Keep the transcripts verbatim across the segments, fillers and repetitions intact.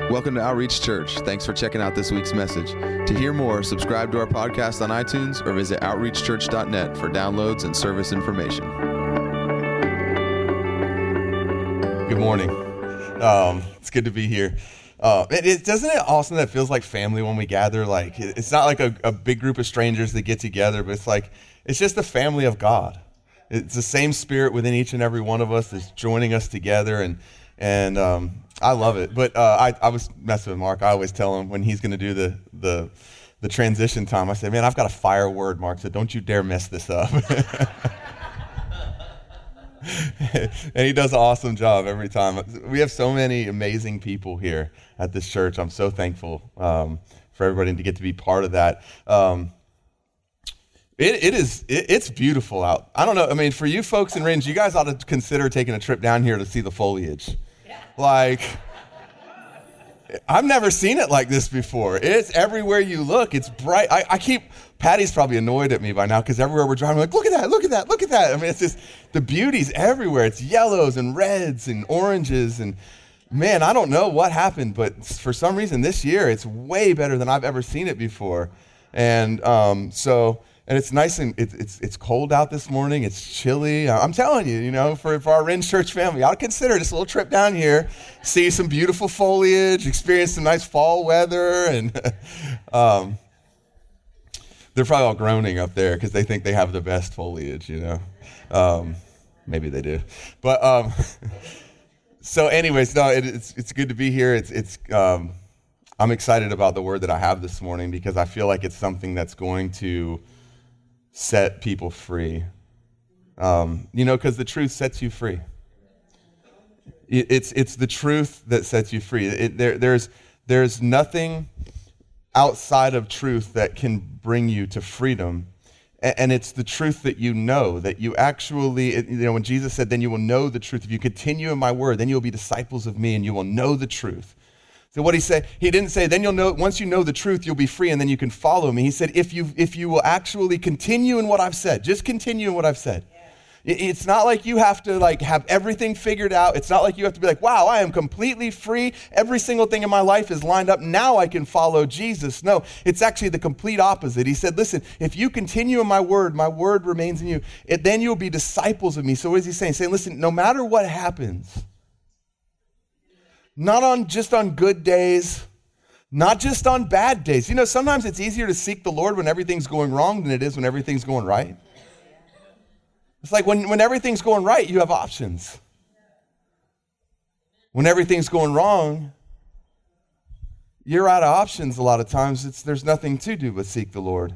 Welcome to Outreach Church. Thanks for checking out this week's message. To hear more, subscribe to our podcast on iTunes or visit outreach church dot net for downloads and service information. Good morning. Um, it's good to be here. Uh, it, it, doesn't it awesome that it feels like family when we gather? Like it, it's not like a, a big group of strangers that get together, but it's like it's just the family of God. It's the same spirit within each and every one of us that's joining us together, and and um, I love it. But uh, I, I was messing with Mark. I always tell him when he's going to do the the the transition time, I say, "Man, I've got a fire word, Mark. So don't you dare mess this up." And he does an awesome job every time. We have so many amazing people here at this church. I'm so thankful um, for everybody to get to be part of that. Um, it, it is, it, it's beautiful out. I don't know. I mean, for you folks in Ringe, you guys ought to consider taking a trip down here to see the foliage. Yeah. Like, I've never seen it like this before. It's everywhere you look. It's bright. I, I keep, Patty's probably annoyed at me by now because everywhere we're driving, we're like, look at that, look at that, look at that. I mean, it's just, the beauty's everywhere. It's yellows and reds and oranges. And man, I don't know what happened, but for some reason this year, it's way better than I've ever seen it before. And um, so, and it's nice and it, it's it's cold out this morning. It's chilly. I'm telling you, you know, for, for our Ringe Church family, I'd consider this little trip down here, see some beautiful foliage, experience some nice fall weather. And um, they're probably all groaning up there because they think they have the best foliage, you know. Um, maybe they do. But um, so anyways, no, it, it's it's good to be here. It's it's um, I'm excited about the word that I have this morning because I feel like it's something that's going to set people free. Um, you know, because the truth sets you free. It, it's it's the truth that sets you free. It, there there's there's nothing outside of truth that can bring you to freedom. And it's the truth that you know, that you actually, you know, when Jesus said, then you will know the truth. If you continue in my word, then you'll be disciples of me and you will know the truth. So what he said, he didn't say, then you'll know, once you know the truth, you'll be free and then you can follow me. He said, if you if you will actually continue in what I've said, just continue in what I've said. It's not like you have to like have everything figured out. It's not like you have to be like, wow, I am completely free. Every single thing in my life is lined up. Now I can follow Jesus. No, it's actually the complete opposite. He said, listen, if you continue in my word, my word remains in you, it, then you'll be disciples of me. So what is he saying? He's saying, listen, no matter what happens, not on just on good days, not just on bad days. You know, sometimes it's easier to seek the Lord when everything's going wrong than it is when everything's going right. It's like when, when everything's going right, you have options. When everything's going wrong, you're out of options a lot of times. It's, there's nothing to do but seek the Lord.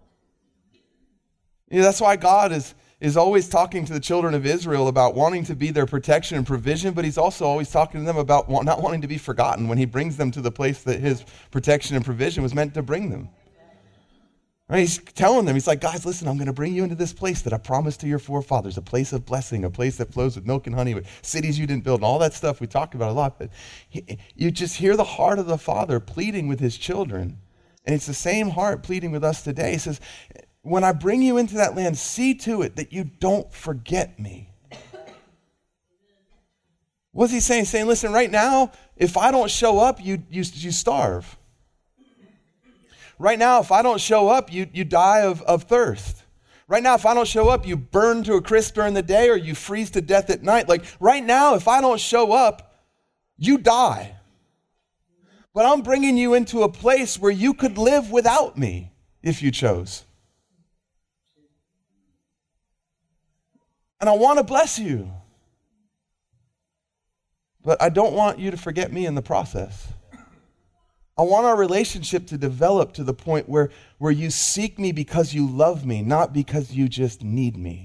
You know, that's why God is, is always talking to the children of Israel about wanting to be their protection and provision, but he's also always talking to them about want, not wanting to be forgotten when he brings them to the place that his protection and provision was meant to bring them. Right, he's telling them, he's like, guys, listen, I'm going to bring you into this place that I promised to your forefathers, a place of blessing, a place that flows with milk and honey, with cities you didn't build, and all that stuff we talked about a lot. But he, you just hear the heart of the Father pleading with his children, and it's the same heart pleading with us today. He says, when I bring you into that land, see to it that you don't forget me. What's he saying? He's saying, listen, right now, if I don't show up, you, you, you starve. Right now, if I don't show up, you, you die of, of thirst. Right now, if I don't show up, you burn to a crisp during the day or you freeze to death at night. Like right now, if I don't show up, you die. But I'm bringing you into a place where you could live without me if you chose. And I want to bless you. But I don't want you to forget me in the process. I want our relationship to develop to the point where, where you seek me because you love me, not because you just need me.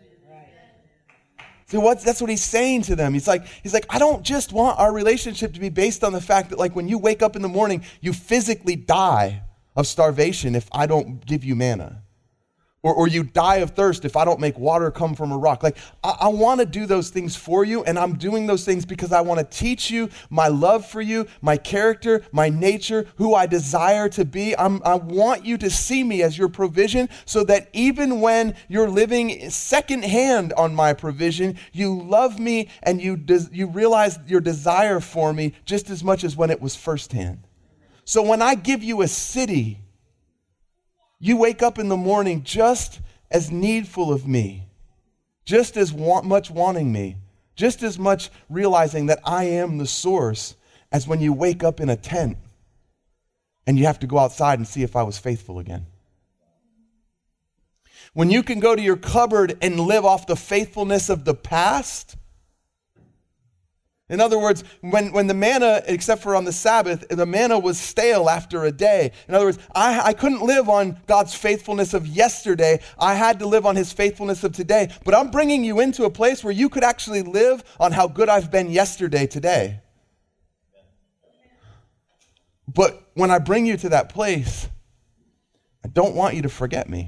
See, what's, that's what he's saying to them. He's like, he's like, I don't just want our relationship to be based on the fact that like when you wake up in the morning, you physically die of starvation if I don't give you manna. Or, or you die of thirst if I don't make water come from a rock. Like, I, I want to do those things for you, and I'm doing those things because I want to teach you my love for you, my character, my nature, who I desire to be. I'm, I want you to see me as your provision so that even when you're living secondhand on my provision, you love me and you, des- you realize your desire for me just as much as when it was firsthand. So when I give you a city, you wake up in the morning just as needful of me, just as want, much wanting me, just as much realizing that I am the source as when you wake up in a tent and you have to go outside and see if I was faithful again. When you can go to your cupboard and live off the faithfulness of the past. In other words, when, when the manna, except for on the Sabbath, the manna was stale after a day. In other words, I, I couldn't live on God's faithfulness of yesterday. I had to live on his faithfulness of today. But I'm bringing you into a place where you could actually live on how good I've been yesterday today. But when I bring you to that place, I don't want you to forget me.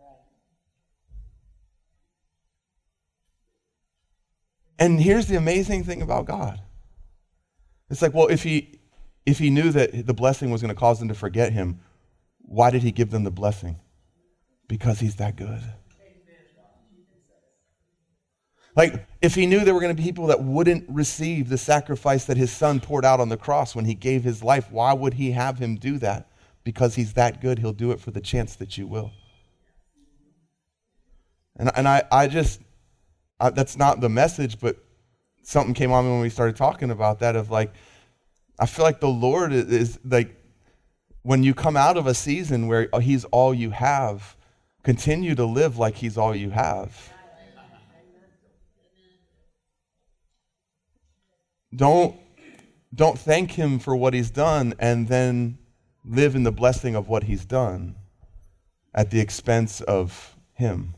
And here's the amazing thing about God. It's like, well, if he if he knew that the blessing was going to cause them to forget him, why did he give them the blessing? Because he's that good. Like, if he knew there were going to be people that wouldn't receive the sacrifice that his son poured out on the cross when he gave his life, why would he have him do that? Because he's that good, he'll do it for the chance that you will. And, and I, I just... Uh, that's not the message, but something came on me when we started talking about that of like, I feel like the Lord is, is like, when you come out of a season where he's all you have, continue to live like he's all you have. Don't, don't thank him for what he's done and then live in the blessing of what he's done at the expense of him.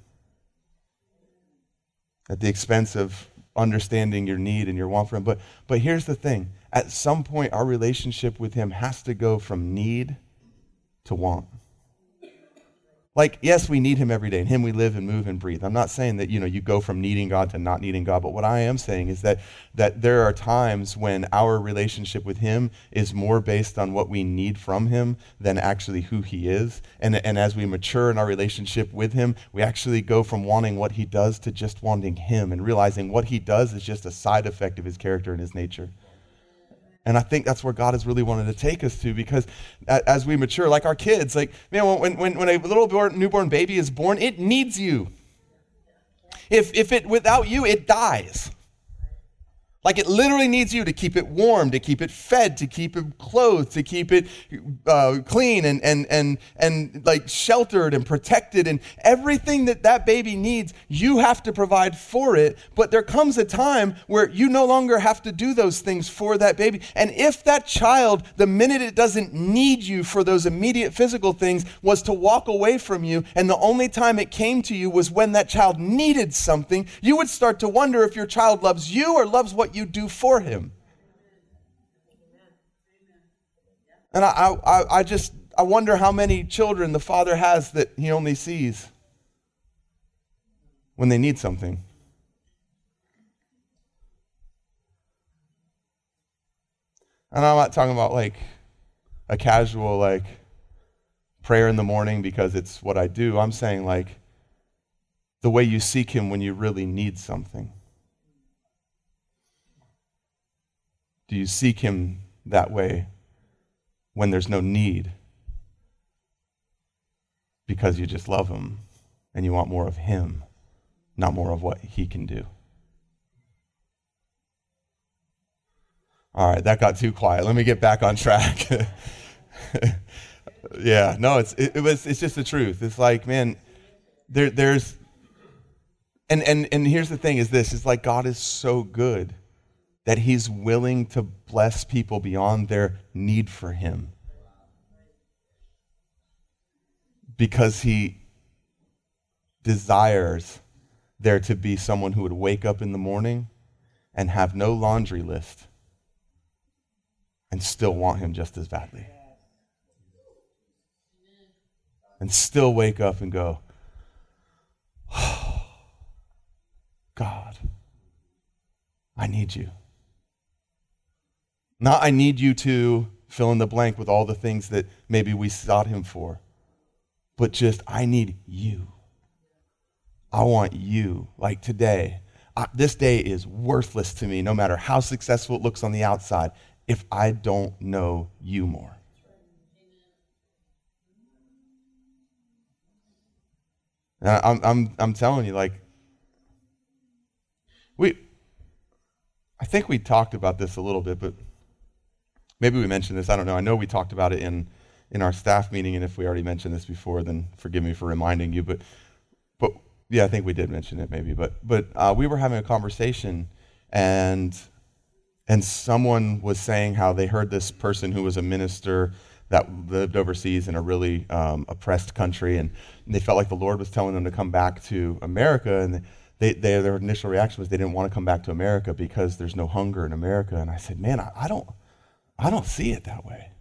At the expense of understanding your need and your want for him. But, but here's the thing. At some point, our relationship with him has to go from need to want. Like, yes, we need him every day. In him we live and move and breathe. I'm not saying that, you know, you go from needing God to not needing God. But what I am saying is that, that there are times when our relationship with him is more based on what we need from him than actually who he is. And, and as we mature in our relationship with him, we actually go from wanting what he does to just wanting him and realizing what he does is just a side effect of his character and his nature. And I think that's where God has really wanted to take us to, because as we mature, like our kids, like, man, when, when, when a little born, newborn baby is born, it needs you. If, if it, without you, it dies. Like, it literally needs you to keep it warm, to keep it fed, to keep it clothed, to keep it uh, clean and, and, and, and like sheltered and protected, and everything that that baby needs, you have to provide for it. But there comes a time where you no longer have to do those things for that baby. And if that child, the minute it doesn't need you for those immediate physical things, was to walk away from you, and the only time it came to you was when that child needed something, you would start to wonder if your child loves you or loves what you do for him. And I, I, I just, I wonder how many children the father has that he only sees when they need something. And I'm not talking about like a casual like prayer in the morning because it's what I do. I'm saying like the way you seek him when you really need something. Do you seek him that way when there's no need? Because you just love him and you want more of him, not more of what he can do. All right, that got too quiet. Let me get back on track. Yeah, no, it's it, it was it's just the truth. It's like, man, there there's and and and here's the thing is this, is like God is so good that he's willing to bless people beyond their need for him. Because he desires there to be someone who would wake up in the morning and have no laundry list and still want him just as badly. And still wake up and go, God, I need you. Not I need you to fill in the blank with all the things that maybe we sought him for, but just I need you. I want you. Like today, I, this day is worthless to me, no matter how successful it looks on the outside, if I don't know you more. And I'm, I'm, I'm telling you, like, we, I think we talked about this a little bit, but maybe we mentioned this, I don't know. I know we talked about it in, in our staff meeting, and if we already mentioned this before, then forgive me for reminding you, but, but yeah, I think we did mention it maybe, but, but uh, we were having a conversation, and, and someone was saying how they heard this person who was a minister that lived overseas in a really um, oppressed country, and, and they felt like the Lord was telling them to come back to America, and they, they, their initial reaction was they didn't want to come back to America because there's no hunger in America. And I said, man, I, I don't, I don't see it that way.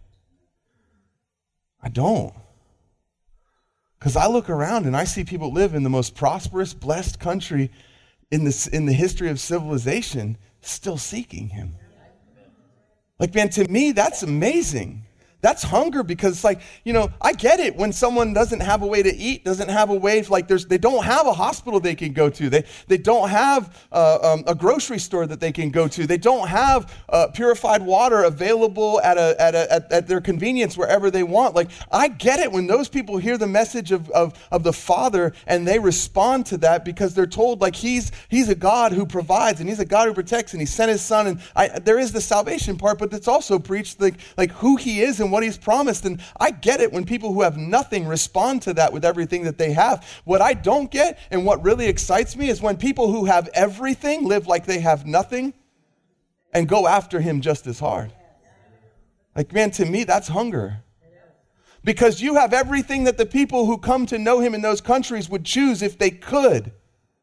I don't. Because I look around and I see people live in the most prosperous, blessed country in this in the history of civilization, still seeking him. Like, man, to me, that's amazing. That's hunger, because it's like, you know, I get it when someone doesn't have a way to eat, doesn't have a way, like there's, they don't have a hospital they can go to. They they don't have uh, um, a grocery store that they can go to. They don't have uh, purified water available at a at a at, at their convenience wherever they want. Like, I get it when those people hear the message of, of of the Father and they respond to that, because they're told like he's he's a God who provides and he's a God who protects and he sent his son, and I, there is the salvation part, but it's also preached like like who he is and what he's promised. And I get it when people who have nothing respond to that with everything that they have. What I don't get, and what really excites me, is when people who have everything live like they have nothing and go after him just as hard. Like, man, to me, that's hunger. Because you have everything that the people who come to know him in those countries would choose if they could.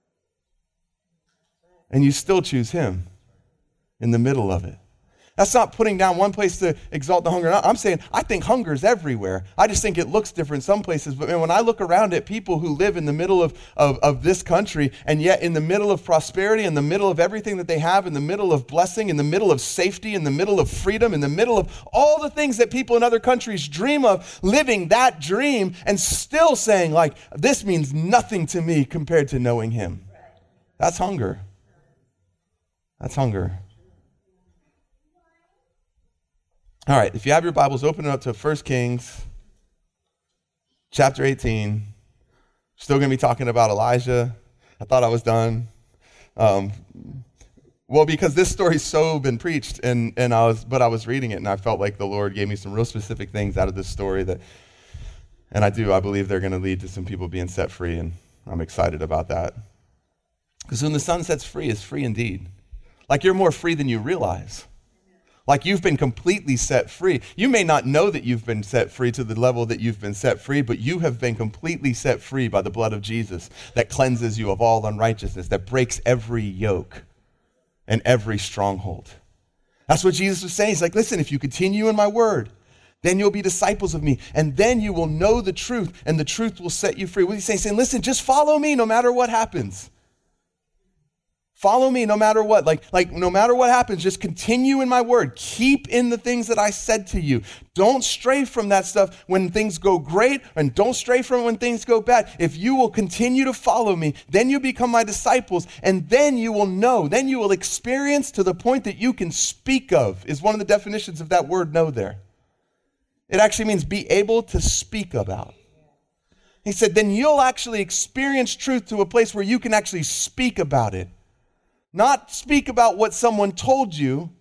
And you still choose him in the middle of it. That's not putting down one place to exalt the hunger. I'm saying I think hunger is everywhere. I just think it looks different some places. But man, when I look around at people who live in the middle of, of, of this country, and yet in the middle of prosperity, in the middle of everything that they have, in the middle of blessing, in the middle of safety, in the middle of freedom, in the middle of all the things that people in other countries dream of, living that dream and still saying like, this means nothing to me compared to knowing him. That's hunger. That's hunger. All right, if you have your Bibles, open it up to First Kings chapter eighteen. Still going to be talking about Elijah. I thought I was done. Um, well, because this story's so been preached, and, and I was, but I was reading it, and I felt like the Lord gave me some real specific things out of this story that, and I do, I believe they're going to lead to some people being set free, and I'm excited about that. Because when the Son sets free, is free indeed. Like, you're more free than you realize. Like, you've been completely set free. You may not know that you've been set free to the level that you've been set free, but you have been completely set free by the blood of Jesus that cleanses you of all unrighteousness, that breaks every yoke and every stronghold. That's what Jesus was saying. He's like, listen, if you continue in my word, then you'll be disciples of me, and then you will know the truth, and the truth will set you free. What he's saying? He's saying, listen, just follow me no matter what happens. Follow me no matter what. Like, like no matter what happens, just continue in my word. Keep in the things that I said to you. Don't stray from that stuff when things go great, and don't stray from it when things go bad. If you will continue to follow me, then you become my disciples, and then you will know, then you will experience to the point that you can speak of, is one of the definitions of that word know there. It actually means be able to speak about. He said, then you'll actually experience truth to a place where you can actually speak about it. Not speak about what someone told you.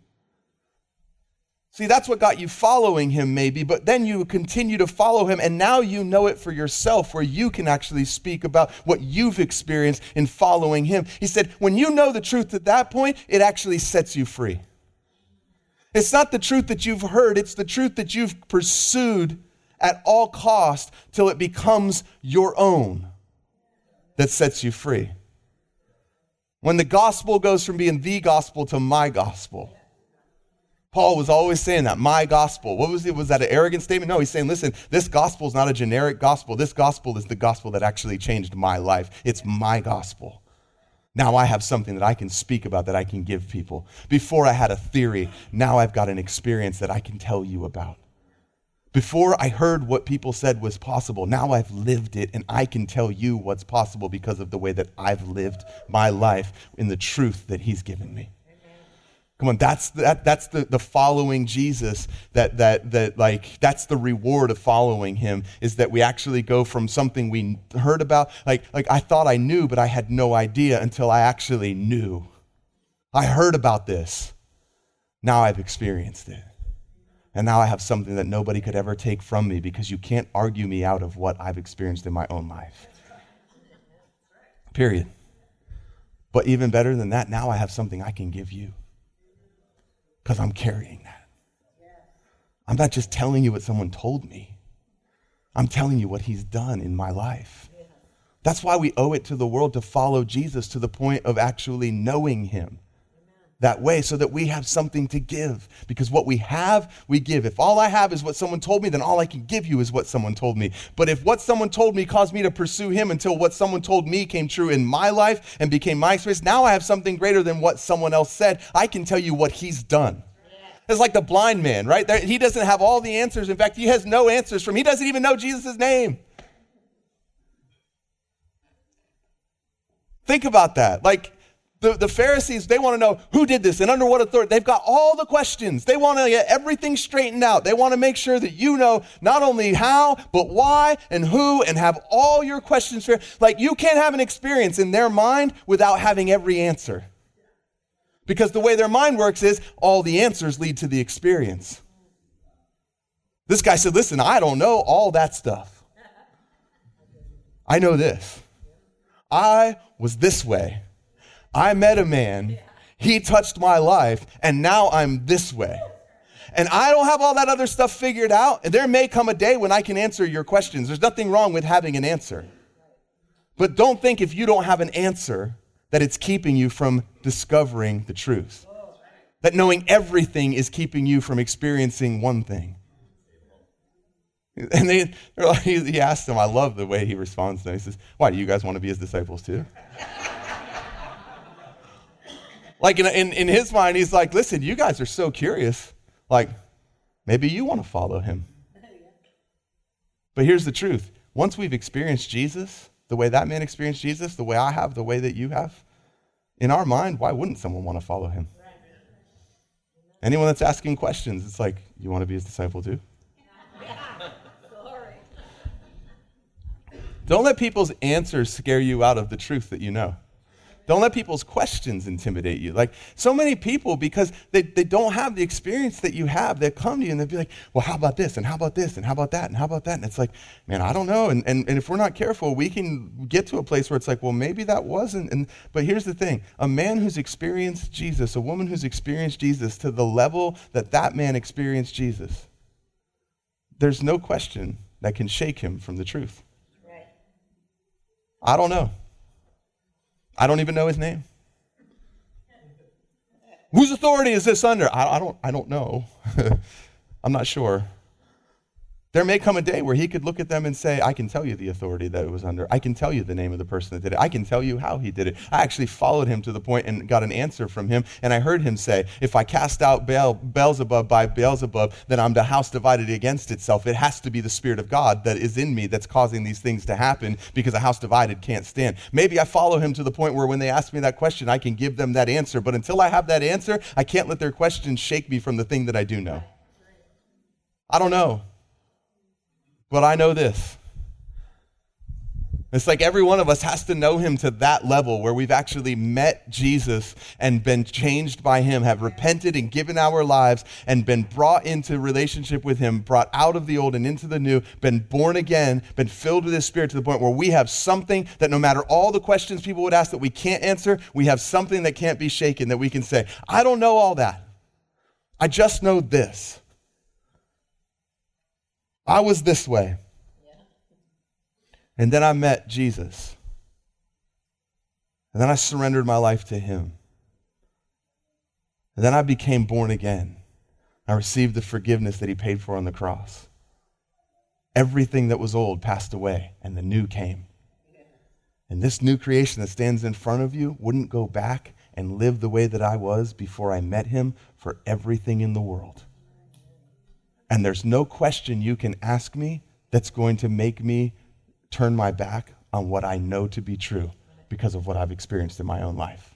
See, that's what got you following him maybe, but then you continue to follow him, and now you know it for yourself, where you can actually speak about what you've experienced in following him. He said, when you know the truth at that point, it actually sets you free. It's not the truth that you've heard, it's the truth that you've pursued at all cost till it becomes your own that sets you free. When the gospel goes from being the gospel to my gospel. Paul was always saying that, my gospel. What was it? Was that an arrogant statement? No, he's saying, listen, this gospel is not a generic gospel. This gospel is the gospel that actually changed my life. It's my gospel. Now I have something that I can speak about, that I can give people. Before I had a theory, now I've got an experience that I can tell you about. Before I heard what people said was possible, now I've lived it, and I can tell you what's possible because of the way that I've lived my life in the truth that he's given me. Come on, that's that that's the, the following Jesus, that that that like that's the reward of following him, is that we actually go from something we heard about, like like I thought I knew, but I had no idea until I actually knew. I heard about this. Now I've experienced it. And now I have something that nobody could ever take from me, because you can't argue me out of what I've experienced in my own life. Period. But even better than that, now I have something I can give you. Because I'm carrying that. I'm not just telling you what someone told me. I'm telling you what he's done in my life. That's why we owe it to the world to follow Jesus to the point of actually knowing him that way, so that we have something to give. Because what we have, we give. If all I have is what someone told me, then all I can give you is what someone told me. But if what someone told me caused me to pursue him until what someone told me came true in my life and became my experience, now I have something greater than what someone else said. I can tell you what he's done. It's like the blind man, right? There, he doesn't have all the answers. In fact, he has no answers from, he doesn't even know Jesus' name. Think about that. Like, The, the Pharisees, they want to know who did this and under what authority. They've got all the questions. They want to get everything straightened out. They want to make sure that you know not only how, but why and who, and have all your questions fair. Like, you can't have an experience in their mind without having every answer. Because the way their mind works is all the answers lead to the experience. This guy said, listen, I don't know all that stuff. I know this. I was this way. I met a man, he touched my life, and now I'm this way. And I don't have all that other stuff figured out, and there may come a day when I can answer your questions. There's nothing wrong with having an answer. But don't think if you don't have an answer that it's keeping you from discovering the truth. That knowing everything is keeping you from experiencing one thing. And they, they're like, he asked them, I love the way he responds to them. He says, why, do you guys want to be his disciples too? Like in, in, in his mind, he's like, listen, you guys are so curious. Like, maybe you want to follow him. But here's the truth. Once we've experienced Jesus, the way that man experienced Jesus, the way I have, the way that you have, in our mind, why wouldn't someone want to follow him? Anyone that's asking questions, it's like, you want to be his disciple too? Don't let people's answers scare you out of the truth that you know. Don't let people's questions intimidate you. Like, so many people, because they, they don't have the experience that you have, they come to you and they'll be like, well, how about this? And how about this? And how about that? And how about that? And it's like, man, I don't know. And, and, and if we're not careful, we can get to a place where it's like, well, maybe that wasn't. And But here's the thing. A man who's experienced Jesus, a woman who's experienced Jesus to the level that that man experienced Jesus, there's no question that can shake him from the truth. Right. I don't know. I don't even know his name. Whose authority is this under? I, I don't I don't know. I'm not sure. There may come a day where he could look at them and say, I can tell you the authority that it was under. I can tell you the name of the person that did it. I can tell you how he did it. I actually followed him to the point and got an answer from him. And I heard him say, if I cast out Baal, Beelzebub by Beelzebub, then I'm the house divided against itself. It has to be the Spirit of God that is in me that's causing these things to happen, because a house divided can't stand. Maybe I follow him to the point where when they ask me that question, I can give them that answer. But until I have that answer, I can't let their questions shake me from the thing that I do know. I don't know. But I know this. It's like every one of us has to know him to that level where we've actually met Jesus and been changed by him, have repented and given our lives and been brought into relationship with him, brought out of the old and into the new, been born again, been filled with his Spirit to the point where we have something that no matter all the questions people would ask that we can't answer, we have something that can't be shaken that we can say, I don't know all that. I just know this. I was this way. Yeah. And then I met Jesus. And then I surrendered my life to him. And then I became born again. I received the forgiveness that he paid for on the cross. Everything that was old passed away, and the new came. And this new creation that stands in front of you wouldn't go back and live the way that I was before I met him for everything in the world. And there's no question you can ask me that's going to make me turn my back on what I know to be true because of what I've experienced in my own life.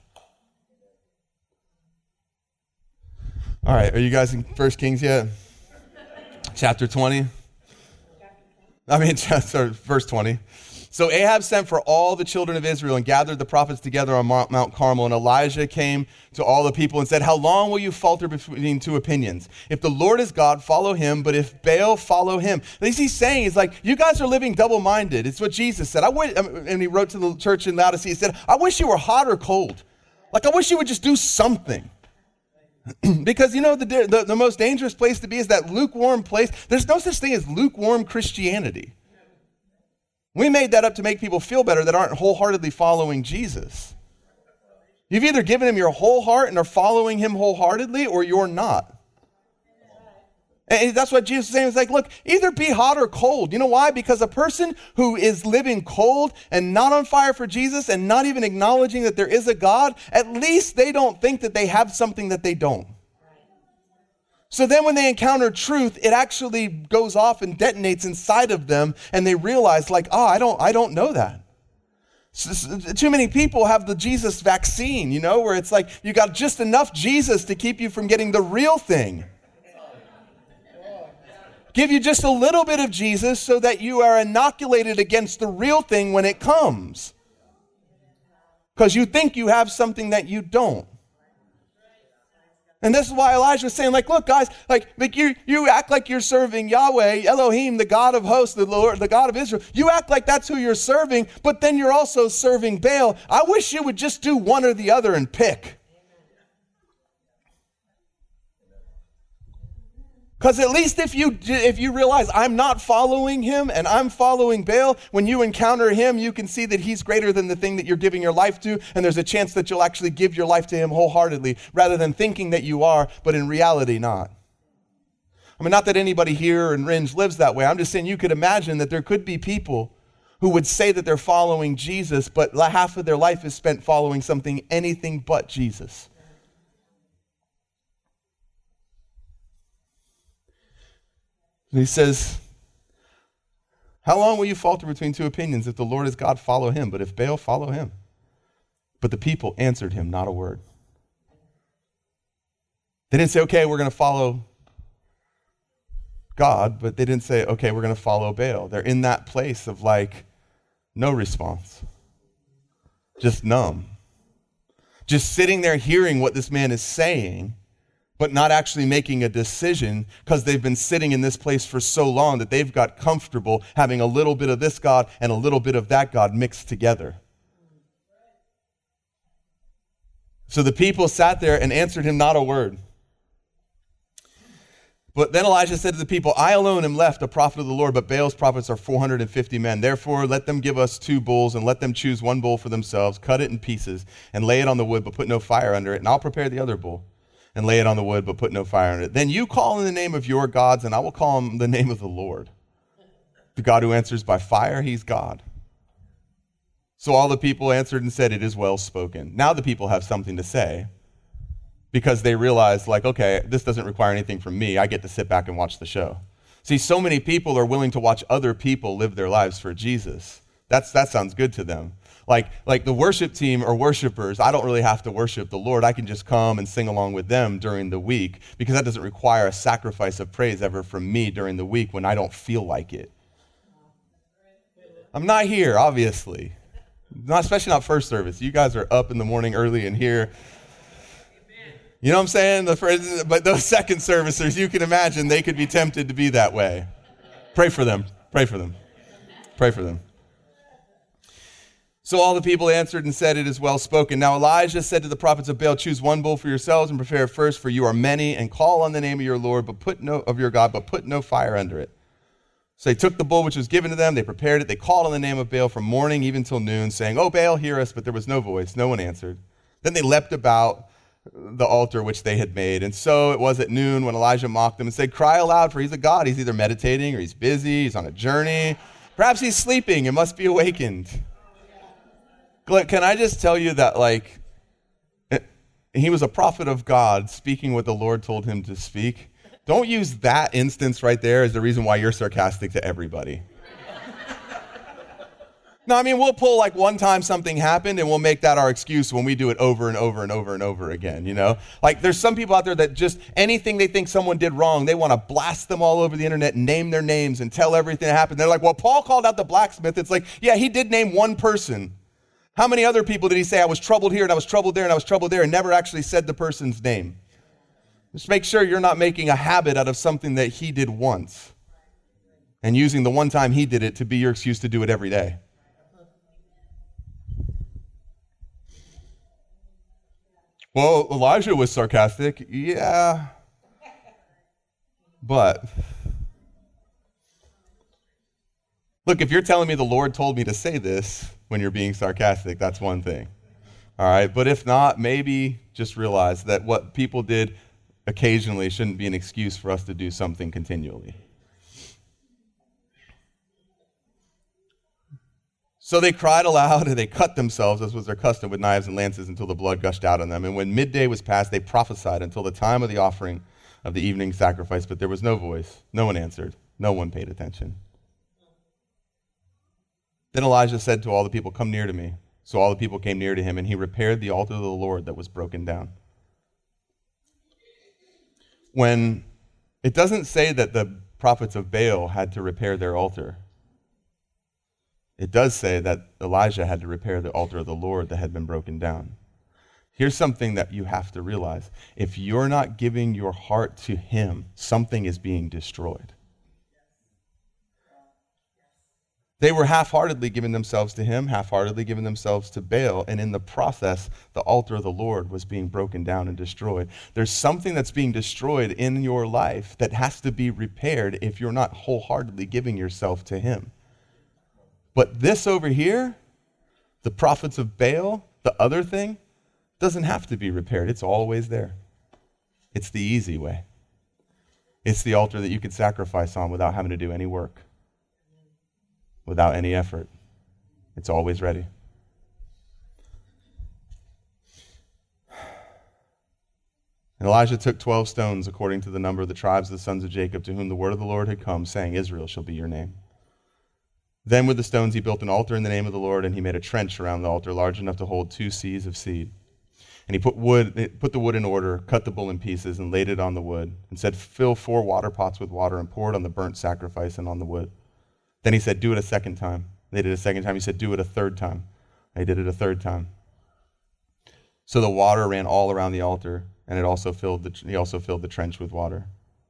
All right, are you guys in First Kings yet? Chapter twenty? I mean, sorry, verse twenty. So Ahab sent for all the children of Israel and gathered the prophets together on Mount Carmel. And Elijah came to all the people and said, how long will you falter between two opinions? If the Lord is God, follow him. But if Baal, follow him. At least he's saying, he's like, you guys are living double-minded. It's what Jesus said. I wish, and he wrote to the church in Laodicea, he said, I wish you were hot or cold. Like, I wish you would just do something. Because, you know, the, the, the most dangerous place to be is that lukewarm place. There's no such thing as lukewarm Christianity. We made that up to make people feel better that aren't wholeheartedly following Jesus. You've either given him your whole heart and are following him wholeheartedly, or you're not. And that's what Jesus is saying. It's like, look, either be hot or cold. You know why? Because a person who is living cold and not on fire for Jesus and not even acknowledging that there is a God, at least they don't think that they have something that they don't. So then when they encounter truth, it actually goes off and detonates inside of them, and they realize, like, oh, I don't, I don't know that. So, too many people have the Jesus vaccine, you know, where it's like you got just enough Jesus to keep you from getting the real thing. Give you just a little bit of Jesus so that you are inoculated against the real thing when it comes. Because you think you have something that you don't. And this is why Elijah was saying, like, look, guys, like, like you, you act like you're serving Yahweh, Elohim, the God of hosts, the Lord, the God of Israel. You act like that's who you're serving, but then you're also serving Baal. I wish you would just do one or the other and pick. Because at least if you if you realize I'm not following him and I'm following Baal, when you encounter him, you can see that he's greater than the thing that you're giving your life to, and there's a chance that you'll actually give your life to him wholeheartedly, rather than thinking that you are, but in reality not. I mean, not that anybody here in Ringe lives that way. I'm just saying you could imagine that there could be people who would say that they're following Jesus, but half of their life is spent following something anything but Jesus. And he says, how long will you falter between two opinions? If the Lord is God, follow him. But if Baal, follow him. But the people answered him not a word. They didn't say, okay, we're going to follow God. But they didn't say, okay, we're going to follow Baal. They're in that place of like, no response. Just numb. Just sitting there hearing what this man is saying, but not actually making a decision because they've been sitting in this place for so long that they've got comfortable having a little bit of this God and a little bit of that God mixed together. So the people sat there and answered him not a word. But then Elijah said to the people, I alone am left a prophet of the Lord, but Baal's prophets are four hundred fifty men. Therefore, let them give us two bulls and let them choose one bull for themselves, cut it in pieces and lay it on the wood, but put no fire under it. And I'll prepare the other bull and lay it on the wood, but put no fire in it. Then you call in the name of your gods, and I will call in the name of the Lord. The God who answers by fire, he's God. So all the people answered and said, it is well spoken. Now the people have something to say because they realize, like, okay, this doesn't require anything from me. I get to sit back and watch the show. See, so many people are willing to watch other people live their lives for Jesus. That's, that sounds good to them. Like, like the worship team or worshipers, I don't really have to worship the Lord. I can just come and sing along with them during the week because that doesn't require a sacrifice of praise ever from me during the week when I don't feel like it. I'm not here, obviously. Not, especially not first service. You guys are up in the morning early and here. You know what I'm saying? The first, but those second servicers, you can imagine they could be tempted to be that way. Pray for them. Pray for them. Pray for them. So all the people answered and said, it is well spoken. Now Elijah said to the prophets of Baal, choose one bull for yourselves and prepare it first, for you are many, and call on the name of your Lord, but put no of your God, but put no fire under it. So they took the bull which was given to them, they prepared it, they called on the name of Baal from morning even till noon, saying, oh, Baal, hear us, but there was no voice, no one answered. Then they leapt about the altar which they had made. And so it was at noon when Elijah mocked them and said, cry aloud, for he's a god. He's either meditating or he's busy. He's on a journey. Perhaps he's sleeping and must be awakened. Can I just tell you that, like, he was a prophet of God speaking what the Lord told him to speak. Don't use that instance right there as the reason why you're sarcastic to everybody. No, I mean, we'll pull like one time something happened and we'll make that our excuse when we do it over and over and over and over again, you know? Like there's some people out there that just anything they think someone did wrong, they want to blast them all over the internet and name their names and tell everything that happened. They're like, well, Paul called out the blacksmith. It's like, yeah, he did name one person. How many other people did he say, I was troubled here and I was troubled there and I was troubled there, and never actually said the person's name? Just make sure you're not making a habit out of something that he did once and using the one time he did it to be your excuse to do it every day. Well, Elijah was sarcastic. Yeah. But, look, if you're telling me the Lord told me to say this when you're being sarcastic, that's one thing. All right? But if not, maybe just realize that what people did occasionally shouldn't be an excuse for us to do something continually. So they cried aloud and they cut themselves, as was their custom, with knives and lances until the blood gushed out on them. And when midday was past, they prophesied until the time of the offering of the evening sacrifice, but there was no voice. No one answered. No one paid attention. Then Elijah said to all the people, come near to me. So all the people came near to him, and he repaired the altar of the Lord that was broken down. When it doesn't say that the prophets of Baal had to repair their altar, it does say that Elijah had to repair the altar of the Lord that had been broken down. Here's something that you have to realize. If you're not giving your heart to him, something is being destroyed. They were half-heartedly giving themselves to him, half-heartedly giving themselves to Baal, and in the process, the altar of the Lord was being broken down and destroyed. There's something that's being destroyed in your life that has to be repaired if you're not wholeheartedly giving yourself to him. But this over here, the prophets of Baal, the other thing, doesn't have to be repaired. It's always there. It's the easy way. It's the altar that you can sacrifice on without having to do any work, without any effort. It's always ready. And Elijah took twelve stones according to the number of the tribes of the sons of Jacob, to whom the word of the Lord had come, saying, Israel shall be your name. Then with the stones he built an altar in the name of the Lord, and he made a trench around the altar large enough to hold two seahs of seed. And he put wood, put the wood in order, cut the bull in pieces, and laid it on the wood, and said, fill four water pots with water and pour it on the burnt sacrifice and on the wood. Then he said, do it a second time. They did it a second time. He said, do it a third time. They did it a third time. So the water ran all around the altar, and it also filled the, he also filled the trench with water.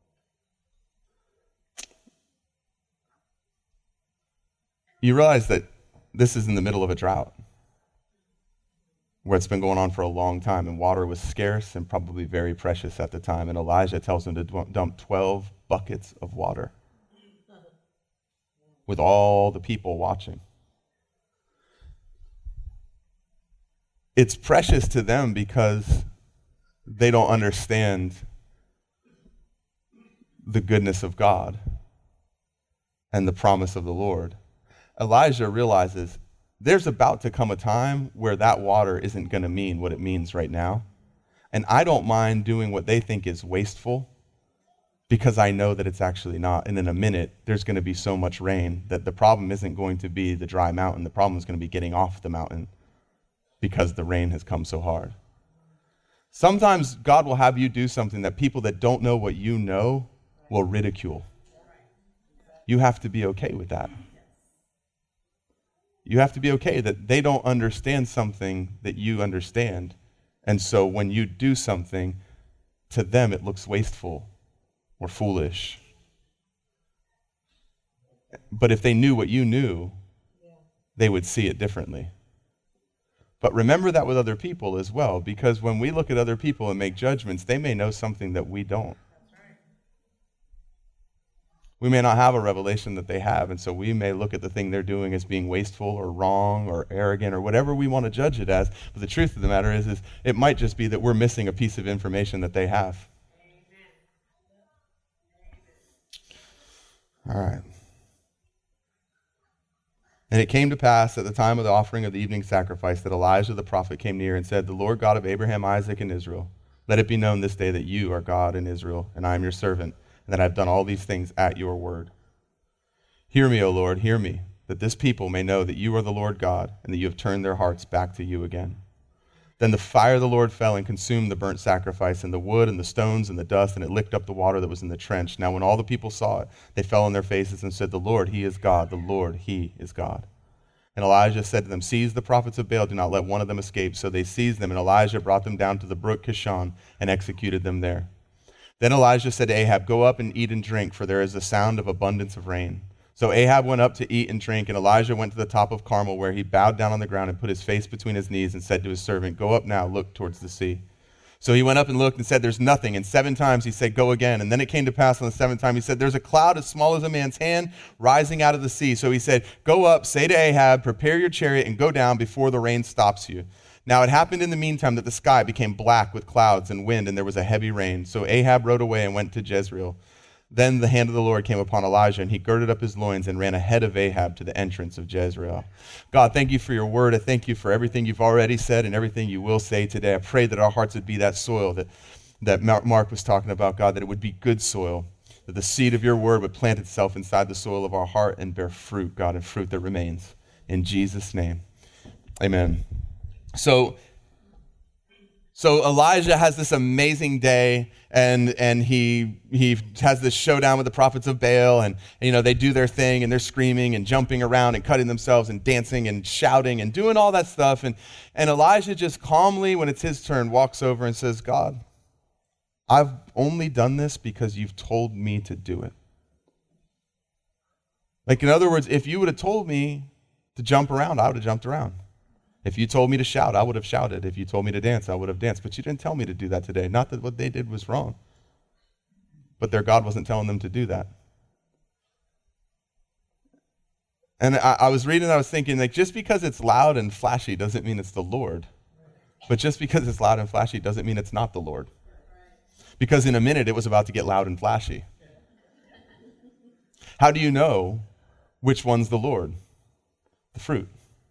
You realize that this is in the middle of a drought where it's been going on for a long time, and water was scarce and probably very precious at the time. And Elijah tells them to dump twelve buckets of water with all the people watching. It's precious to them because they don't understand the goodness of God and the promise of the Lord. Elijah realizes there's about to come a time where that water isn't going to mean what it means right now. And I don't mind doing what they think is wasteful because I know that it's actually not. And in a minute, there's going to be so much rain that the problem isn't going to be the dry mountain. The problem is going to be getting off the mountain because the rain has come so hard. Sometimes God will have you do something that people that don't know what you know will ridicule. You have to be okay with that. You have to be okay that they don't understand something that you understand. And so when you do something, to them it looks wasteful or foolish. But if they knew what you knew, they would see it differently. But remember that with other people as well, because when we look at other people and make judgments, they may know something that we don't. We may not have a revelation that they have, and so we may look at the thing they're doing as being wasteful or wrong or arrogant or whatever we want to judge it as. But the truth of the matter is, is it might just be that we're missing a piece of information that they have. All right. And it came to pass at the time of the offering of the evening sacrifice that Elijah the prophet came near and said, "The Lord God of Abraham, Isaac, and Israel, let it be known this day that you are God in Israel, and I am your servant, and that I have done all these things at your word. Hear me, O Lord, hear me, that this people may know that you are the Lord God, and that you have turned their hearts back to you again." Then the fire of the Lord fell and consumed the burnt sacrifice, and the wood, and the stones, and the dust, and it licked up the water that was in the trench. Now when all the people saw it, they fell on their faces and said, "The Lord, he is God, the Lord, he is God." And Elijah said to them, "Seize the prophets of Baal, do not let one of them escape." So they seized them, and Elijah brought them down to the brook Kishon and executed them there. Then Elijah said to Ahab, "Go up and eat and drink, for there is a sound of abundance of rain." So Ahab went up to eat and drink, and Elijah went to the top of Carmel, where he bowed down on the ground and put his face between his knees and said to his servant, "Go up now, look towards the sea." So he went up and looked and said, "There's nothing." And seven times he said, "Go again." And then it came to pass on the seventh time, he said, "There's a cloud as small as a man's hand rising out of the sea." So he said, "Go up, say to Ahab, prepare your chariot and go down before the rain stops you." Now it happened in the meantime that the sky became black with clouds and wind, and there was a heavy rain. So Ahab rode away and went to Jezreel. Then the hand of the Lord came upon Elijah, and he girded up his loins and ran ahead of Ahab to the entrance of Jezreel. God, thank you for your word. I thank you for everything you've already said and everything you will say today. I pray that our hearts would be that soil that, that Mark was talking about, God, that it would be good soil, that the seed of your word would plant itself inside the soil of our heart and bear fruit, God, and fruit that remains. In Jesus' name, amen. So, so Elijah has this amazing day, and and he he has this showdown with the prophets of Baal, and you know they do their thing, and they're screaming and jumping around and cutting themselves and dancing and shouting and doing all that stuff, and and Elijah just calmly, when it's his turn, walks over and says, "God, I've only done this because you've told me to do it." Like, in other words, if you would have told me to jump around, I would have jumped around. If you told me to shout, I would have shouted. If you told me to dance, I would have danced. But you didn't tell me to do that today. Not that what they did was wrong, but their God wasn't telling them to do that. And I, I was reading, I was thinking, like, just because it's loud and flashy doesn't mean it's the Lord. But just because it's loud and flashy doesn't mean it's not the Lord. Because in a minute, it was about to get loud and flashy. How do you know which one's the Lord? The fruit.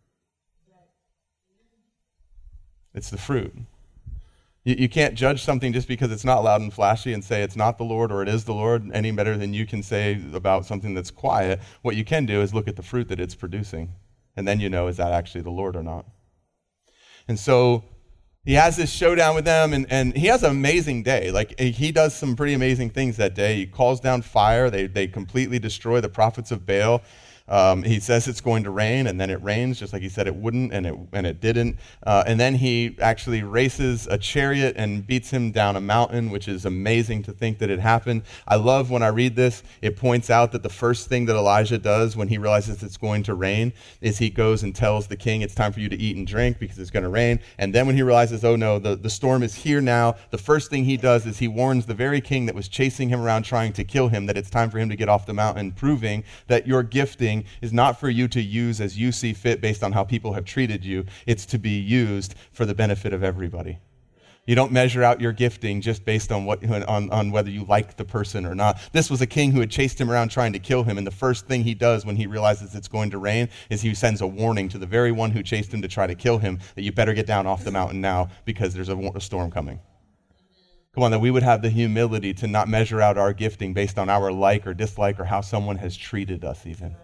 It's the fruit. You, you can't judge something just because it's not loud and flashy and say it's not the Lord or it is the Lord any better than you can say about something that's quiet. What you can do is look at the fruit that it's producing, and then you know, is that actually the Lord or not? And so he has this showdown with them, and, and he has an amazing day. Like, he does some pretty amazing things that day. He calls down fire. They, they completely destroy the prophets of Baal. Um, he says it's going to rain, and then it rains, just like he said it wouldn't, and it and it didn't. Uh, and then he actually races a chariot and beats him down a mountain, which is amazing to think that it happened. I love when I read this, it points out that the first thing that Elijah does when he realizes it's going to rain is he goes and tells the king, "It's time for you to eat and drink because it's going to rain." And then when he realizes, oh no, the, the storm is here now, the first thing he does is he warns the very king that was chasing him around trying to kill him that it's time for him to get off the mountain, proving that your gifting is not for you to use as you see fit based on how people have treated you. It's to be used for the benefit of everybody. You don't measure out your gifting just based on what on, on whether you like the person or not. This was a king who had chased him around trying to kill him, and the first thing he does when he realizes it's going to rain is he sends a warning to the very one who chased him to try to kill him that you better get down off the mountain now because there's a, a storm coming. Come on, that we would have the humility to not measure out our gifting based on our like or dislike or how someone has treated us even.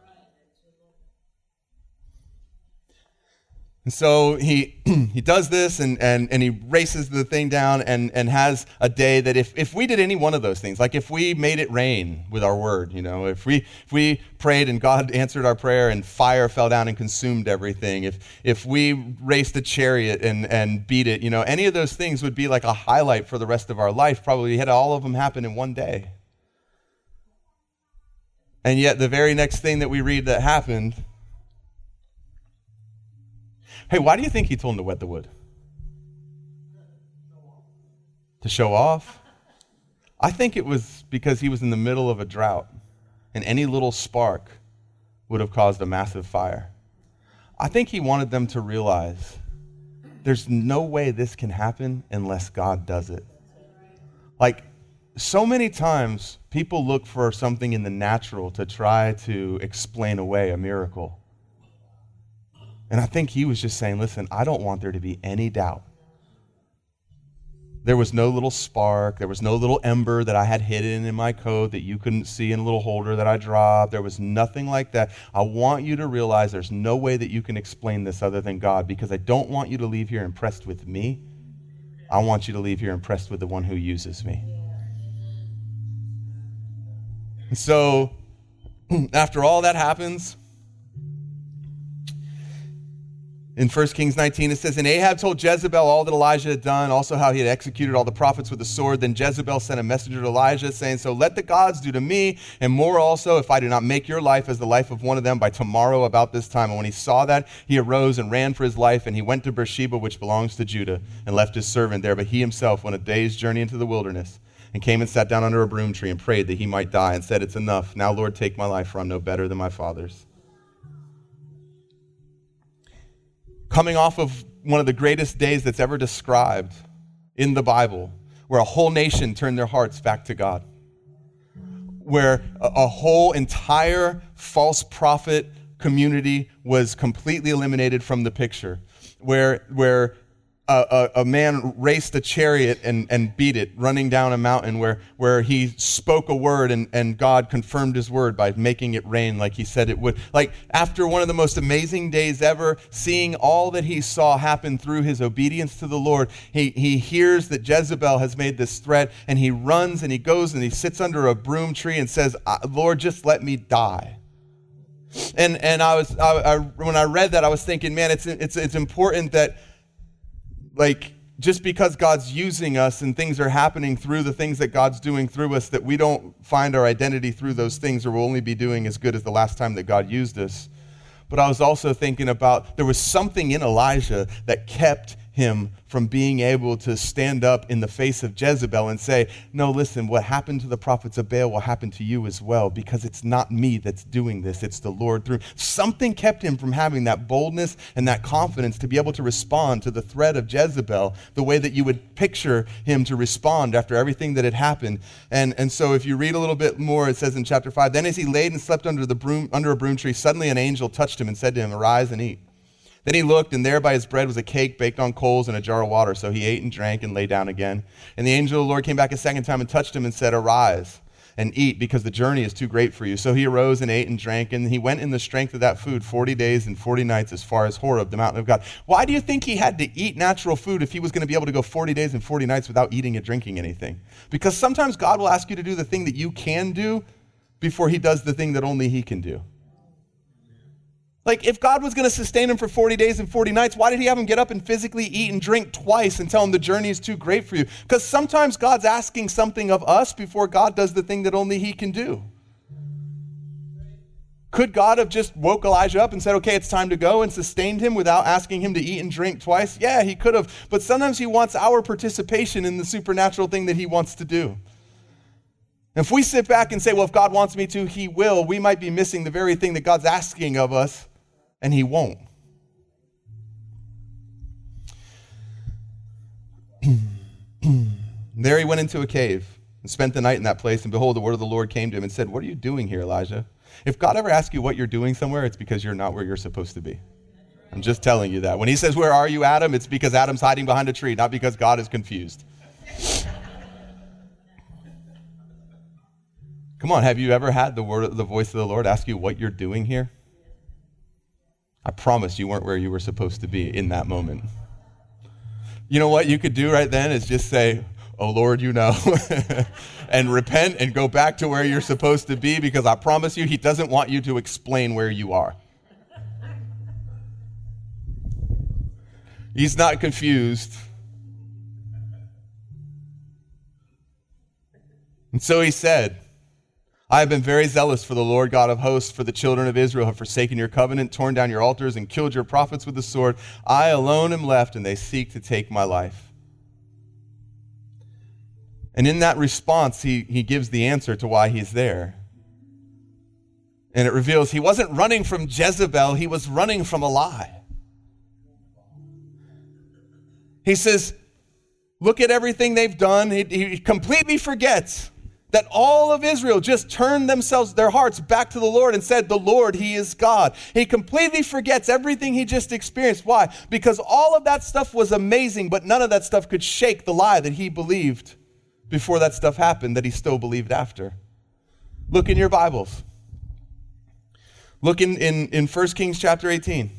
And so he he does this and, and, and he races the thing down and, and has a day that if, if we did any one of those things, like if we made it rain with our word, you know, if we if we prayed and God answered our prayer and fire fell down and consumed everything, if if we raced a chariot and, and beat it, you know, any of those things would be like a highlight for the rest of our life. Probably we had all of them happen in one day. And yet the very next thing that we read that happened, hey, why do you think he told him to wet the wood? To show off? I think it was because he was in the middle of a drought. and any little spark would have caused a massive fire. I think he wanted them to realize there's no way this can happen unless God does it. Like, so many times people look for something in the natural to try to explain away a miracle. And I think he was just saying, listen, I don't want there to be any doubt. There was no little spark. There was no little ember that I had hidden in my coat that you couldn't see in a little holder that I dropped. There was nothing like that. I want you to realize there's no way that you can explain this other than God, because I don't want you to leave here impressed with me. I want you to leave here impressed with the one who uses me. And so, after all that happens, in First Kings nineteen, it says, and Ahab told Jezebel all that Elijah had done, also how he had executed all the prophets with the sword. Then Jezebel sent a messenger to Elijah, saying, so let the gods do to me, and more also, if I do not make your life as the life of one of them by tomorrow about this time. And when he saw that, he arose and ran for his life, and he went to Beersheba, which belongs to Judah, and left his servant there. But he himself went a day's journey into the wilderness, and came and sat down under a broom tree, and prayed that he might die, and said, it's enough. Now, Lord, take my life, for I'm no better than my father's. Coming off of one of the greatest days that's ever described in the Bible, where a whole nation turned their hearts back to God, where a, a whole entire false prophet community was completely eliminated from the picture, where where a, a, a man raced a chariot and, and beat it, running down a mountain, where, where he spoke a word and, and God confirmed his word by making it rain like he said it would. Like, after one of the most amazing days ever, seeing all that he saw happen through his obedience to the Lord, he, he hears that Jezebel has made this threat, and he runs and he goes and he sits under a broom tree and says, Lord, just let me die. And and I was I, I, when I read that, I was thinking, man, it's it's it's important that, like, just because God's using us and things are happening through the things that God's doing through us, that we don't find our identity through those things, or we'll only be doing as good as the last time that God used us. But I was also thinking about, there was something in Elijah that kept him from being able to stand up in the face of Jezebel and say, no, listen, what happened to the prophets of Baal will happen to you as well, because it's not me that's doing this, it's the Lord through. Something kept him from having that boldness and that confidence to be able to respond to the threat of Jezebel the way that you would picture him to respond after everything that had happened. And, and so if you read a little bit more, it says in chapter five, then as he laid and slept under the broom, under a broom tree, suddenly an angel touched him and said to him, arise and eat. Then he looked, and there by his bread was a cake baked on coals and a jar of water. So he ate and drank and lay down again. And the angel of the Lord came back a second time and touched him and said, arise and eat, because the journey is too great for you. So he arose and ate and drank, and he went in the strength of that food forty days and forty nights as far as Horeb, the mountain of God. Why do you think he had to eat natural food if he was going to be able to go forty days and forty nights without eating and drinking anything? Because sometimes God will ask you to do the thing that you can do before he does the thing that only he can do. Like, if God was going to sustain him for forty days and forty nights, why did he have him get up and physically eat and drink twice and tell him the journey is too great for you? Because sometimes God's asking something of us before God does the thing that only he can do. Could God have just woke Elijah up and said, okay, it's time to go, and sustained him without asking him to eat and drink twice? Yeah, he could have. But sometimes he wants our participation in the supernatural thing that he wants to do. If we sit back and say, well, if God wants me to, he will, we might be missing the very thing that God's asking of us, and he won't. There he went into a cave and spent the night in that place, and behold, the word of the Lord came to him and said, what are you doing here, Elijah? If God ever asks you what you're doing somewhere, it's because you're not where you're supposed to be. I'm just telling you that. When he says, where are you, Adam? It's because Adam's hiding behind a tree, not because God is confused. Come on, have you ever had the word, the voice of the Lord ask you what you're doing here? I promise you weren't where you were supposed to be in that moment. You know what you could do right then is just say, oh Lord, you know, and repent and go back to where you're supposed to be, because I promise you, he doesn't want you to explain where you are. He's not confused. And so he said, I have been very zealous for the Lord God of hosts, for the children of Israel have forsaken your covenant, torn down your altars, and killed your prophets with the sword. I alone am left, and they seek to take my life. And in that response, he, he gives the answer to why he's there. And it reveals he wasn't running from Jezebel, he was running from a lie. He says, look at everything they've done. He, he completely forgets that all of Israel just turned themselves, their hearts back to the Lord and said, the Lord, he is God. He completely forgets everything he just experienced. Why? Because all of that stuff was amazing, but none of that stuff could shake the lie that he believed before that stuff happened, that he still believed after. Look in your Bibles. Look in, in, in First Kings chapter eighteen.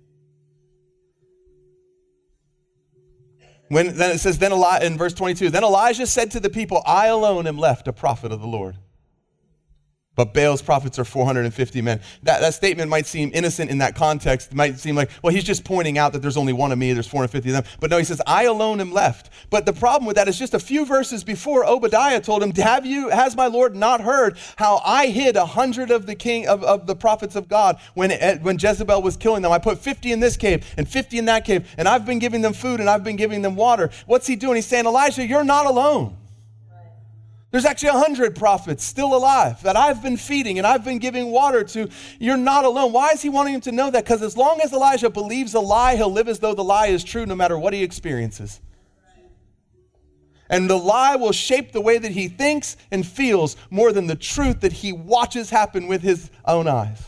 When then it says, then Eli, in verse twenty-two, then Elijah said to the people, I alone am left, a prophet of the Lord. But Baal's prophets are four hundred fifty men. That, that statement might seem innocent in that context. It might seem like, well, he's just pointing out that there's only one of me, there's four hundred fifty of them. But no, he says, I alone am left. But the problem with that is just a few verses before, Obadiah told him, Have you, has my Lord not heard how I hid a hundred of the king of, of the prophets of God when, when Jezebel was killing them? I put fifty in this cave and fifty in that cave, and I've been giving them food and I've been giving them water. What's he doing? He's saying, Elijah, you're not alone. There's actually a hundred prophets still alive that I've been feeding and I've been giving water to. You're not alone. Why is he wanting him to know that? Because as long as Elijah believes a lie, he'll live as though the lie is true no matter what he experiences. And the lie will shape the way that he thinks and feels more than the truth that he watches happen with his own eyes.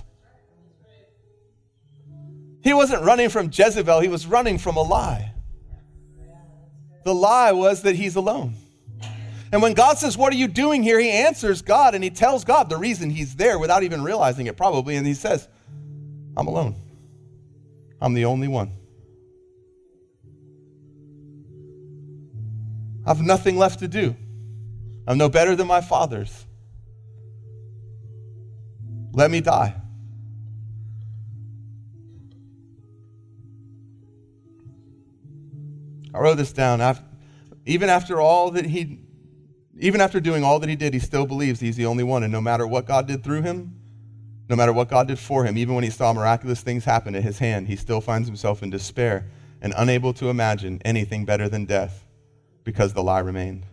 He wasn't running from Jezebel. He was running from a lie. The lie was that he's alone. And when God says, what are you doing here? He answers God and he tells God the reason he's there without even realizing it probably. And he says, I'm alone. I'm the only one. I have nothing left to do. I'm no better than my fathers. Let me die. I wrote this down. I've, even after all that he Even after doing all that he did, he still believes he's the only one. And no matter what God did through him, no matter what God did for him, even when he saw miraculous things happen at his hand, he still finds himself in despair and unable to imagine anything better than death because the lie remained.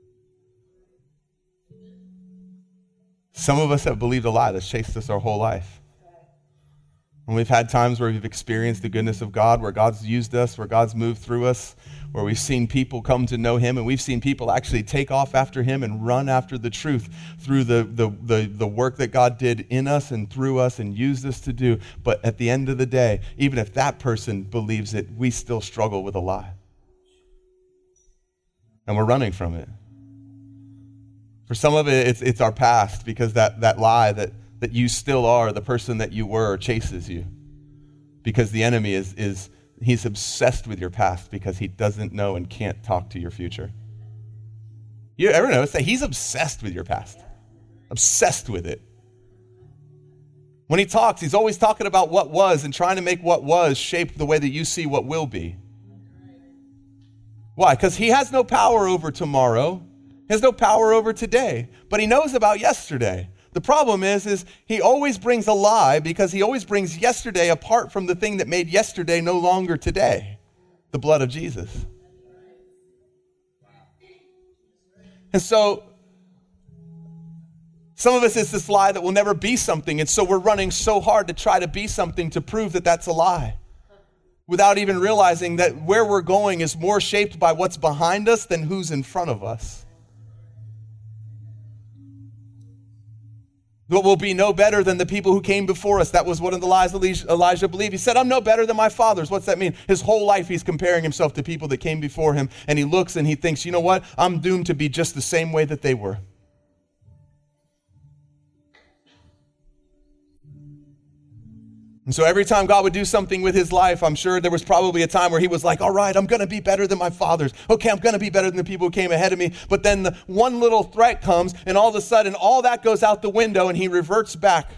Some of us have believed a lie that's chased us our whole life. And we've had times where we've experienced the goodness of God, where God's used us, where God's moved through us, where we've seen people come to know him, and we've seen people actually take off after him and run after the truth through the, the, the, the work that God did in us and through us and used us to do. But at the end of the day, even if that person believes it, we still struggle with a lie. And we're running from it. For some of it, it's, it's our past, because that, that lie that, that you still are the person that you were chases you. Because the enemy is is... He's obsessed with your past because he doesn't know and can't talk to your future. You ever notice that? He's obsessed with your past. Obsessed with it. When he talks, he's always talking about what was and trying to make what was shape the way that you see what will be. Why? Because he has no power over tomorrow. He has no power over today. But he knows about yesterday. The problem is, is he always brings a lie because he always brings yesterday apart from the thing that made yesterday no longer today, the blood of Jesus. And so some of us, it's this lie that will never be something, and so we're running so hard to try to be something to prove that that's a lie, without even realizing that where we're going is more shaped by what's behind us than who's in front of us. But we'll be no better than the people who came before us. That was one of the lies Elijah believed. He said, I'm no better than my fathers. What's that mean? His whole life he's comparing himself to people that came before him. And he looks and he thinks, you know what? I'm doomed to be just the same way that they were. And so every time God would do something with his life, I'm sure there was probably a time where he was like, all right, I'm going to be better than my fathers. Okay, I'm going to be better than the people who came ahead of me. But then the one little threat comes, and all of a sudden, all that goes out the window, and he reverts back.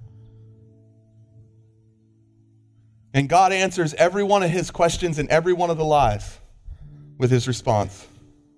And God answers every one of his questions and every one of the lies with his response.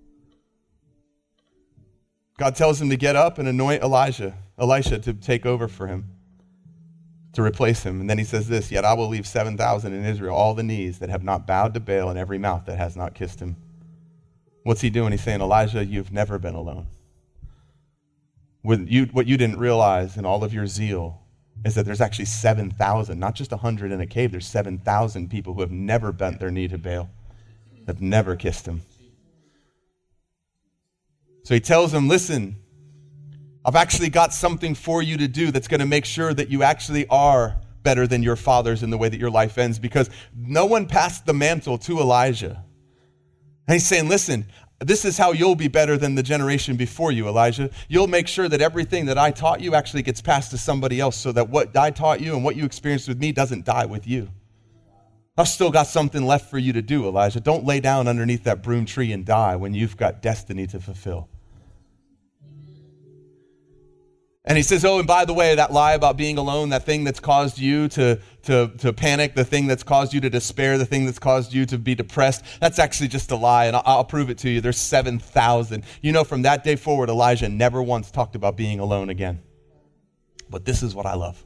God tells him to get up and anoint Elijah, Elisha to take over for him, to replace him. And then he says this, yet I will leave seven thousand in Israel, all the knees that have not bowed to Baal and every mouth that has not kissed him. What's he doing? He's saying, Elijah, you've never been alone. When you, what you didn't realize in all of your zeal is that there's actually seven thousand, not just one hundred in a cave. There's seven thousand people who have never bent their knee to Baal, have never kissed him. So he tells them, listen, I've actually got something for you to do that's going to make sure that you actually are better than your fathers in the way that your life ends, because no one passed the mantle to Elijah. And he's saying, listen, this is how you'll be better than the generation before you, Elijah. You'll make sure that everything that I taught you actually gets passed to somebody else, so that what I taught you and what you experienced with me doesn't die with you. I've still got something left for you to do, Elijah. Don't lay down underneath that broom tree and die when you've got destiny to fulfill. And he says, oh, and by the way, that lie about being alone, that thing that's caused you to, to, to panic, the thing that's caused you to despair, the thing that's caused you to be depressed, that's actually just a lie, and I'll, I'll prove it to you. There's seven thousand. You know, from that day forward, Elijah never once talked about being alone again. But this is what I love.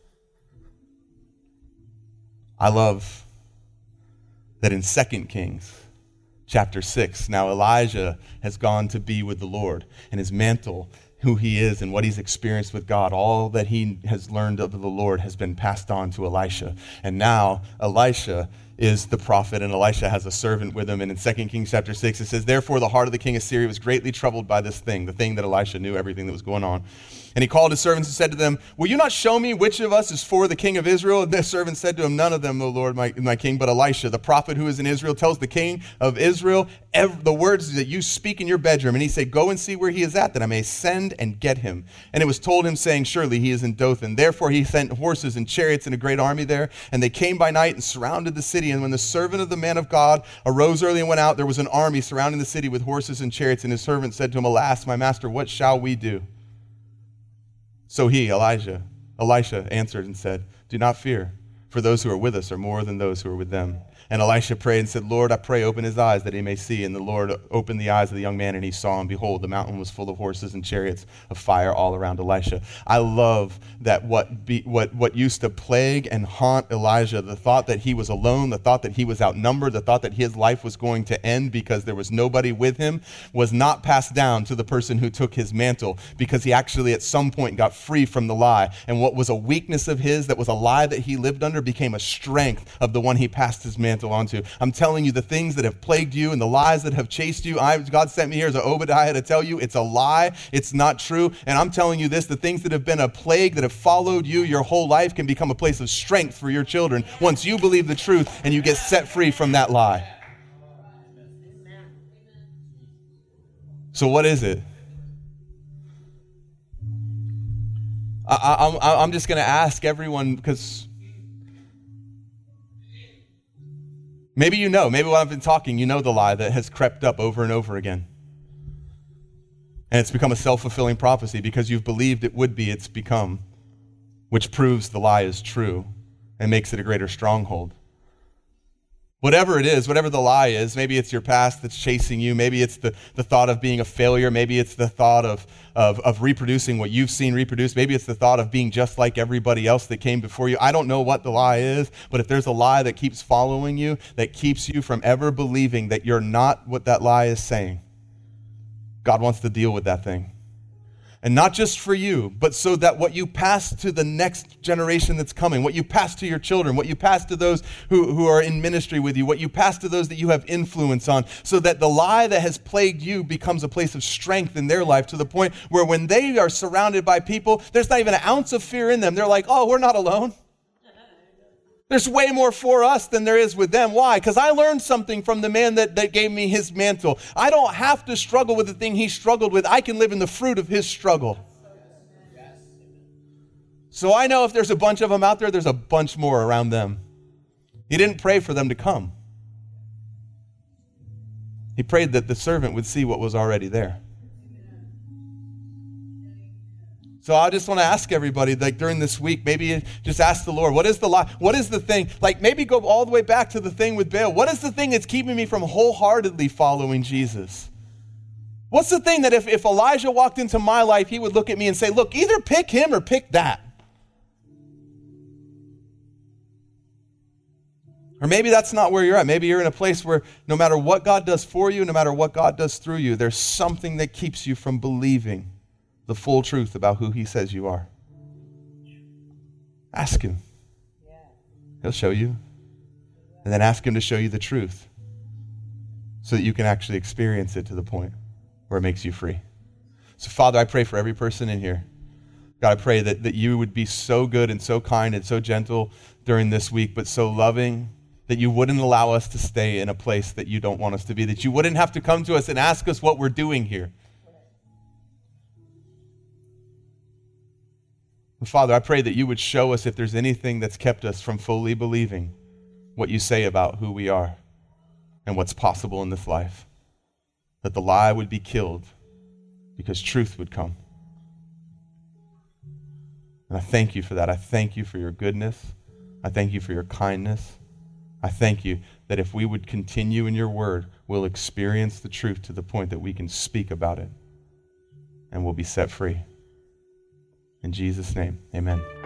I love that in Second Kings chapter six, now Elijah has gone to be with the Lord, and his mantle, who he is and what he's experienced with God, all that he has learned of the Lord has been passed on to Elisha. And now Elisha is the prophet, and Elisha has a servant with him. And in Second Kings chapter six, it says, therefore the heart of the king of Syria was greatly troubled by this thing, the thing that Elisha knew, everything that was going on. And he called his servants and said to them, will you not show me which of us is for the king of Israel? And the servant said to him, none of them, O Lord, my, my king, but Elisha, the prophet who is in Israel, tells the king of Israel every, the words that you speak in your bedroom. And he said, go and see where he is at, that I may send and get him. And it was told him, saying, surely he is in Dothan. Therefore he sent horses and chariots and a great army there. And they came by night and surrounded the city. And when the servant of the man of God arose early and went out, there was an army surrounding the city with horses and chariots. And his servant said to him, alas, my master, what shall we do? So he, Elijah, Elisha answered and said, do not fear, for those who are with us are more than those who are with them. And Elisha prayed and said, Lord, I pray, open his eyes that he may see. And the Lord opened the eyes of the young man, and he saw, and behold, the mountain was full of horses and chariots of fire all around Elisha. I love that what be, what what used to plague and haunt Elijah, the thought that he was alone, the thought that he was outnumbered, the thought that his life was going to end because there was nobody with him, was not passed down to the person who took his mantle, because he actually at some point got free from the lie. And what was a weakness of his, that was a lie that he lived under, became a strength of the one he passed his mantle onto. I'm telling you, the things that have plagued you and the lies that have chased you, I, God sent me here as an Obadiah to tell you it's a lie. It's not true. And I'm telling you this, the things that have been a plague that have followed you your whole life can become a place of strength for your children once you believe the truth and you get set free from that lie. So what is it? I, I, I'm just going to ask everyone, because maybe you know, maybe while I've been talking, you know the lie that has crept up over and over again. And it's become a self-fulfilling prophecy because you've believed it would be, it's become, which proves the lie is true and makes it a greater stronghold. Whatever it is, whatever the lie is, maybe it's your past that's chasing you. Maybe it's the, the thought of being a failure. Maybe it's the thought of, of, of reproducing what you've seen reproduced. Maybe it's the thought of being just like everybody else that came before you. I don't know what the lie is, but if there's a lie that keeps following you, that keeps you from ever believing that you're not what that lie is saying, God wants to deal with that thing. And not just for you, but so that what you pass to the next generation that's coming, what you pass to your children, what you pass to those who, who are in ministry with you, what you pass to those that you have influence on, so that the lie that has plagued you becomes a place of strength in their life, to the point where when they are surrounded by people, there's not even an ounce of fear in them. They're like, oh, we're not alone. There's way more for us than there is with them. Why? Because I learned something from the man that, that gave me his mantle. I don't have to struggle with the thing he struggled with. I can live in the fruit of his struggle. So I know if there's a bunch of them out there, there's a bunch more around them. He didn't pray for them to come. He prayed that the servant would see what was already there. So I just want to ask everybody, like during this week, maybe just ask the Lord, what is the lie? What is the thing? Like maybe go all the way back to the thing with Baal. What is the thing that's keeping me from wholeheartedly following Jesus? What's the thing that if, if Elijah walked into my life, he would look at me and say, look, either pick him or pick that. Or maybe that's not where you're at. Maybe you're in a place where no matter what God does for you, no matter what God does through you, there's something that keeps you from believing the full truth about who he says you are. Ask him. He'll show you. And then ask him to show you the truth so that you can actually experience it to the point where it makes you free. So Father, I pray for every person in here. God, I pray that, that you would be so good and so kind and so gentle during this week, but so loving that you wouldn't allow us to stay in a place that you don't want us to be, that you wouldn't have to come to us and ask us what we're doing here. Father, I pray that you would show us if there's anything that's kept us from fully believing what you say about who we are and what's possible in this life. That the lie would be killed because truth would come. And I thank you for that. I thank you for your goodness. I thank you for your kindness. I thank you that if we would continue in your word, we'll experience the truth to the point that we can speak about it and we'll be set free. In Jesus' name, amen.